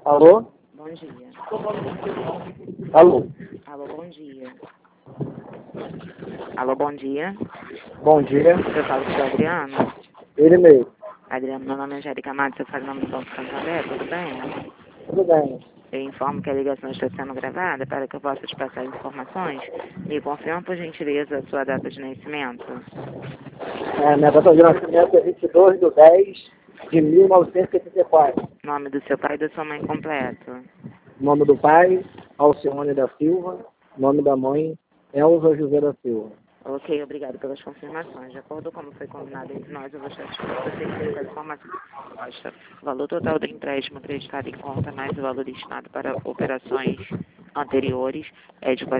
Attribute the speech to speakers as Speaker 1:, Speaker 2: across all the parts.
Speaker 1: Alô?
Speaker 2: Bom dia.
Speaker 1: Alô?
Speaker 2: Alô, bom dia. Alô, bom dia.
Speaker 1: Bom dia.
Speaker 2: Eu falo com o Adriano.
Speaker 1: Ele mesmo.
Speaker 2: Adriano, meu nome é Angélica Matos, eu falo em nome do Banco Santander, tudo bem?
Speaker 1: Tudo bem.
Speaker 2: Eu informo que a ligação está sendo gravada para que eu possa te passar informações. Me confirma, por gentileza, a sua data de nascimento.
Speaker 1: Minha data de nascimento é 22/10/1974.
Speaker 2: Nome do seu pai e da sua mãe completo.
Speaker 1: Nome do pai, Alcione da Silva. Nome da mãe, Elza José da Silva.
Speaker 2: Ok, obrigado pelas confirmações. De acordo com como foi combinado entre nós, eu vou estar te passando as informações. O valor total do empréstimo acreditado em conta, mais o valor destinado para operações anteriores, é de R$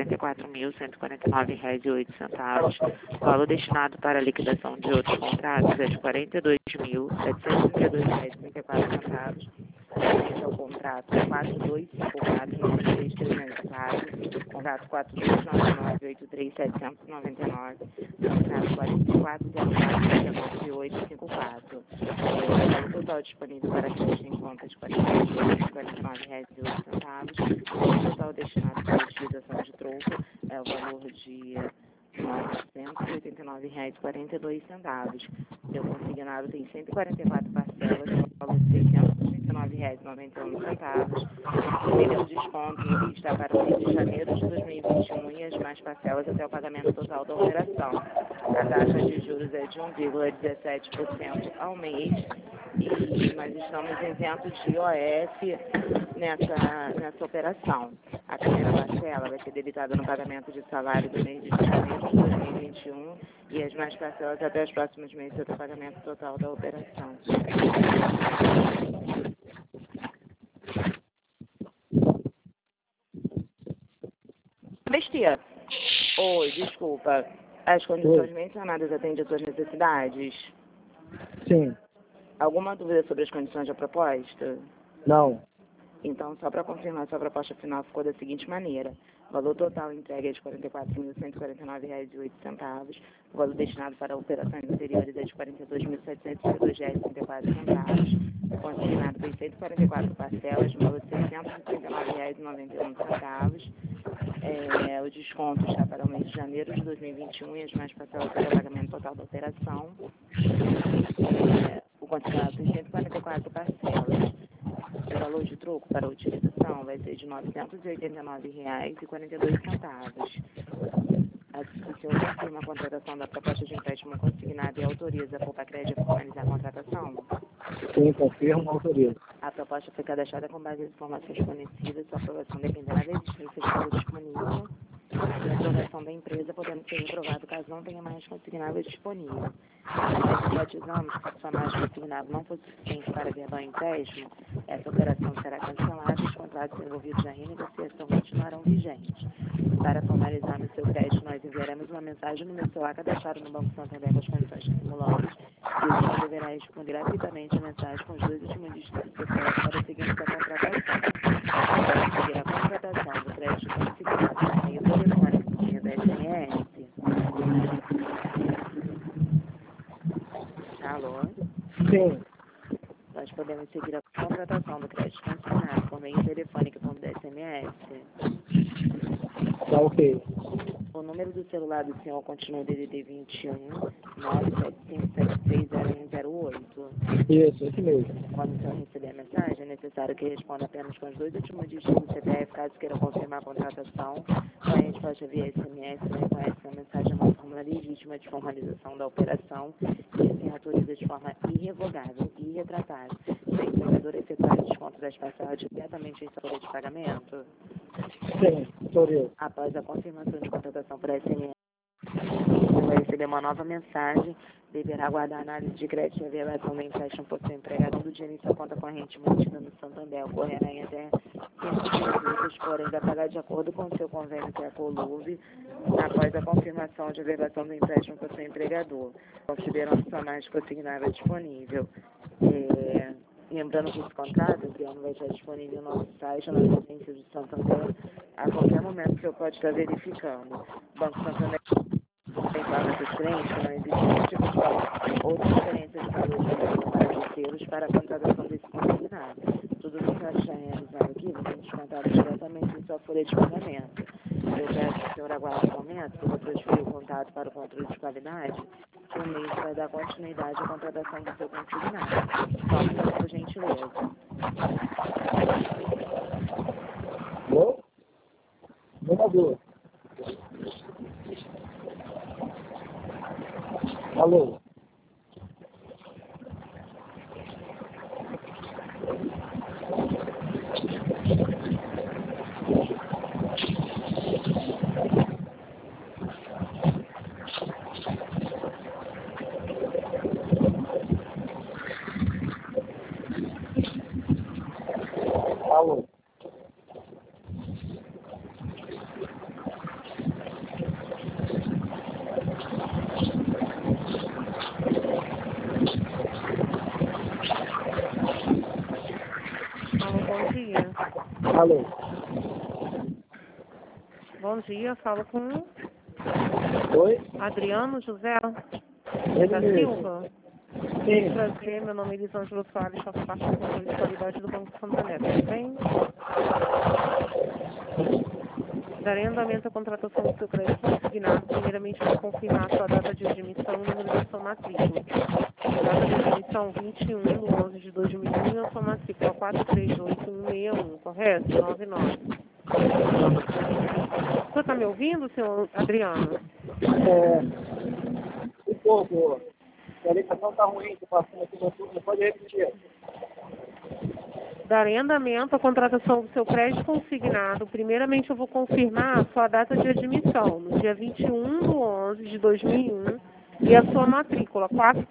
Speaker 2: 44.149,08. O valor destinado para a liquidação de outros contratos é de R$ 42.732,34. Esse é o contrato 4254-93304, contrato 4299-83799, contrato 4404-199854. O valor total disponível para crédito em conta de R$ 42.049,08. O valor total destinado para a utilização de troco é o valor de R$ 989,42. Seu consignado tem 144 parcelas, no valor de R$ 639,91. O nível de desconto está para o mês de janeiro de 2021 e as mais parcelas até o pagamento total da operação. A taxa de juros é de 1,17% ao mês e nós estamos isentos de IOF nessa operação. A primeira parcela vai ser debitada no pagamento de salário do mês de janeiro de 2021 e as mais parcelas até os próximos meses até o pagamento total da operação. Bestia. Oi, desculpa. As condições mencionadas atendem às suas necessidades?
Speaker 1: Sim.
Speaker 2: Alguma dúvida sobre as condições da proposta?
Speaker 1: Não.
Speaker 2: Então, só para confirmar, sua proposta final ficou da seguinte maneira. O valor total entregue é de R$ 44.149,08. O valor destinado para operações anteriores é de R$ 42.732,34. Consignado tem 144 parcelas, no valor de R$ 639,91. O desconto está para o mês de janeiro de 2021 e as mais parcelas para o pagamento total da operação. O consignado tem 144 parcelas. O valor de troco para a utilização vai ser de R$ 989,42. O senhor confirma a contratação da proposta de empréstimo consignado e autoriza a Copacred a formalizar a contratação?
Speaker 1: Sim, confirmo, autorizo.
Speaker 2: A proposta foi cadastrada com base nas informações fornecidas. Sua aprovação dependerá da existência de valor disponível e a aprovação da empresa, podendo ser reprovado caso não tenha mais consignável disponível. Nós enfatizamos que se a mais consignável não for suficiente para verbar o empréstimo, essa operação será cancelada e os contratos envolvidos na renegociação continuarão vigentes. Para formalizar no seu crédito, nós enviaremos uma mensagem no meu celular cadastrado no Banco Santander com as condições que simulamos e o senhor deverá responder gratuitamente a mensagem com os 2 últimos dígitos do CPF para seguirmos a contratação. Para seguir a contratação do crédito consignado por meio telefônico por meio da SMS. Alô?
Speaker 1: Sim.
Speaker 2: Nós podemos seguir a contratação do crédito consignado por meio telefônico por meio da SMS.
Speaker 1: Tá ok.
Speaker 2: O número do celular do senhor continua DDD 21 975760108.
Speaker 1: Isso, esse mesmo.
Speaker 2: Quando o senhor receber a mensagem, é necessário que responda apenas com os 2 últimos dígitos do CPF, caso queira confirmar a contratação. Com a resposta via SMS, não reconhece que a mensagem é uma fórmula legítima de formalização da operação e assim autoriza de forma irrevogável e irretratável o empregador a efetuar o desconto das parcelas diretamente em sua folha de pagamento.
Speaker 1: Sim, autorizo.
Speaker 2: Após a confirmação de contratação por SMS, você vai receber uma nova mensagem, deverá aguardar a análise de crédito e avaliação do empréstimo por seu empregador do dinheiro em sua conta corrente mantida no Santander, ocorrerá em até 5 dias úteis, porém vai pagar de acordo com o seu convênio que é a Coluve, após a confirmação de avaliação do empréstimo por seu empregador, considerando sua mais consignável disponível. Lembrando que esse contrato, Adriano, vai estar disponível no nosso site, nas agências de Santander, a qualquer momento que eu pode estar verificando. O Banco Santander informa seus clientes que não existe nenhum tipo de valor ou transferência de valor de para terceiros para a contratação desse consignado. Tudo que nós já realizamos descontado diretamente em sua folha de pagamento. Eu peço que o senhor aguarde um momento, que eu vou transferir o contato para o controle de qualidade, que o mês vai dar continuidade à contratação do seu consignado. Só um minuto, por gentileza.
Speaker 1: Alô? Jogador. Alô? Alô?
Speaker 3: Alô, bom dia.
Speaker 1: Alô?
Speaker 3: Bom dia, falo com
Speaker 1: Oi?
Speaker 3: Adriano José
Speaker 1: Ele
Speaker 3: da
Speaker 1: mesmo.
Speaker 3: Silva.
Speaker 1: Sim.
Speaker 3: Prazer, meu nome é Elisângela Soares, faço parte do controle de qualidade do Banco Santander, tudo bem? Darei andamento à contratação do seu crédito consignado. Primeiramente, vou confirmar a sua data de admissão e o número da sua matrícula. Data de admissão 21/11/2001 e a sua matrícula 438161, correto? 99. O senhor está me ouvindo, senhor Adriano?
Speaker 1: Um pouco. A ligação tá ruim, tô passando aqui no turno. Pode repetir.
Speaker 3: Darei andamento à contratação do seu crédito consignado. Primeiramente, eu vou confirmar a sua data de admissão, no dia 21/11/2001, e a sua matrícula,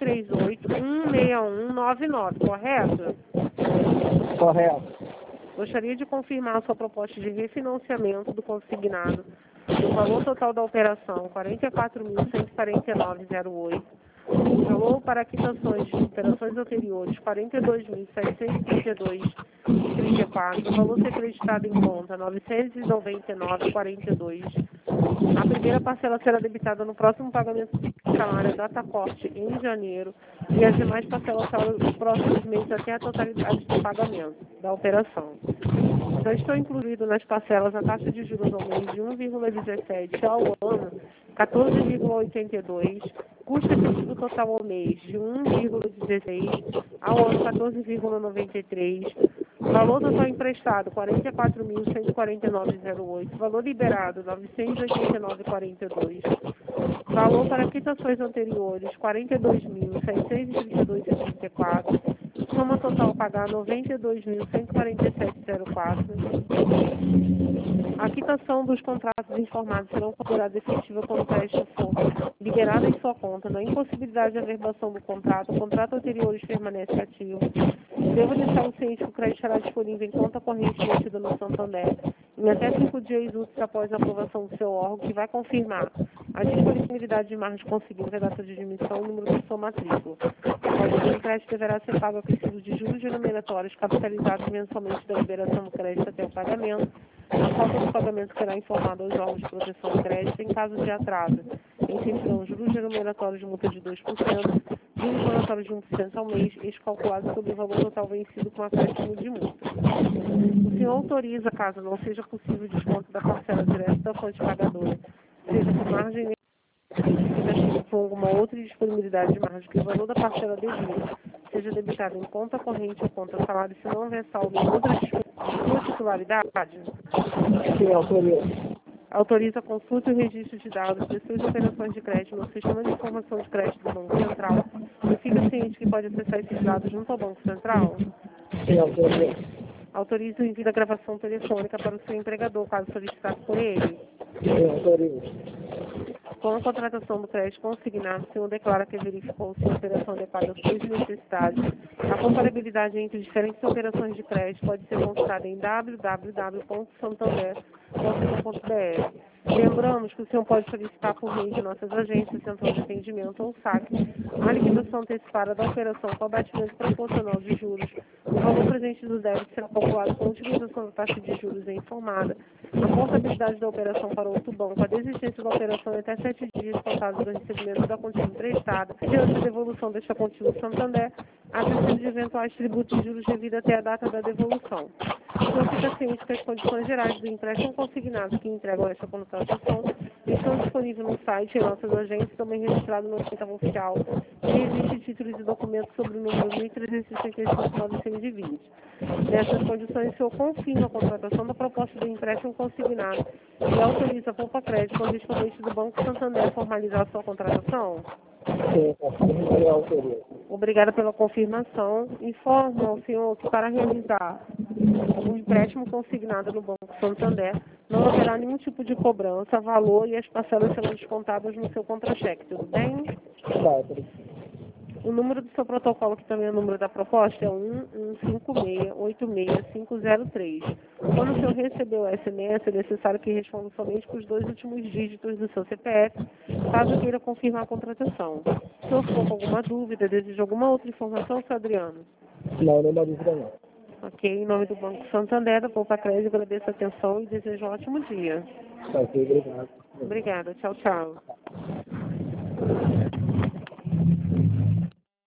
Speaker 3: 43816199, correto?
Speaker 1: Correto.
Speaker 3: Gostaria de confirmar a sua proposta de refinanciamento do consignado. O valor total da operação, R$ 44.149,08. O valor para quitações de operações anteriores, R$ 42.732,34. O valor ser acreditado em conta, R$ 999,42. A primeira parcela será debitada no próximo pagamento de salário data corte em janeiro e as demais parcelas serão nos próximos meses até a totalidade do pagamento da operação. Já estão incluídos nas parcelas a taxa de juros ao mês de 1,17 ao ano, 14,82, custo efetivo total ao mês de 1,16, ao ano 14,93, valor total emprestado 44.149,08, valor liberado 989,42, valor para quitações anteriores 42.632,34, soma total a pagar 92.147,04. A quitação dos contratos informados serão considerados efetiva quando o crédito for liberado em sua conta. Na impossibilidade de averbação do contrato, o contrato anterior permanece ativo. Devo deixar o ciente que o crédito será disponível em conta corrente mantida no Santander em até 5 dias úteis após a aprovação do seu órgão, que vai confirmar a disponibilidade de margem conseguida a data de admissão e o número da sua matrícula. O crédito deverá ser pago acrescido de juros denominatórios capitalizados mensalmente da liberação do crédito até o pagamento. A falta do pagamento será informada aos órgãos de proteção de crédito em caso de atraso. Incidirão juros denominatórios de multa de 2%, juros moratórios de 1% ao mês, calculados sobre o valor total vencido com acréscimo de multa. O senhor autoriza, caso não seja possível o desconto da parcela direta da fonte pagadora, seja por margem com alguma outra disponibilidade de margem que o valor da parcela devida seja debitado em conta corrente ou conta salário, se não houver saldo em outra sua titularidade?
Speaker 1: Sim, autoriza.
Speaker 3: Autoriza a consulta e o registro de dados de suas operações de crédito no Sistema de Informação de Crédito do Banco Central e fica ciente que pode acessar esses dados junto ao Banco Central?
Speaker 1: Sim, autoriza.
Speaker 3: Autoriza o envio da gravação telefônica para o seu empregador, caso solicitado por ele.
Speaker 1: Sim, autoriza.
Speaker 3: Com a contratação do crédito consignado, o senhor declara que verificou se a operação adequada às suas necessidades. A comparabilidade entre diferentes operações de crédito pode ser consultada em www.santander.com.br. Lembramos que o senhor pode solicitar por meio de nossas agências, central de atendimento ou saque, a liquidação antecipada da operação com abatimento proporcional de juros, o valor remanescente do débito será calculado com a utilização da taxa de juros informada, a portabilidade da operação para outro banco, a desistência da operação em até 7 dias contados do recebimento da quantia emprestada, diante da devolução desta quantia do Santander, a acrescento de eventuais tributos e juros devido até a data da devolução. Então, fica ciente que as condições gerais do empréstimo consignado que entregam esta contratação estão disponíveis no site e em nossas agências, também registrado no Centavo Oficial, e existe títulos e documentos sobre o número 1365/920. Nessas condições, o senhor confirma a contratação da proposta do empréstimo consignado e autoriza a Poupa Crédito, correspondente do Banco Santander, a formalizar a sua contratação?
Speaker 1: Sim, confirmo e autorizo.
Speaker 3: Obrigada pela confirmação. Informo ao senhor que para realizar o empréstimo consignado no Banco Santander não haverá nenhum tipo de cobrança, valor e as parcelas serão descontadas no seu contra-cheque, tudo bem?
Speaker 1: Tá,
Speaker 3: O número do seu protocolo, que também é o número da proposta, é 115686503. Quando o senhor recebeu o SMS, é necessário que responda somente com os 2 últimos dígitos do seu CPF, caso queira confirmar a contratação. Se o senhor ficou com alguma dúvida, deseja alguma outra informação, senhor Adriano?
Speaker 1: não, não dá dúvida não.
Speaker 3: Ok, em nome do Banco Santander, da Poupa Crédito, agradeço a atenção e desejo um ótimo dia.
Speaker 1: Tá, ok, obrigado.
Speaker 3: Obrigada, tchau, tchau.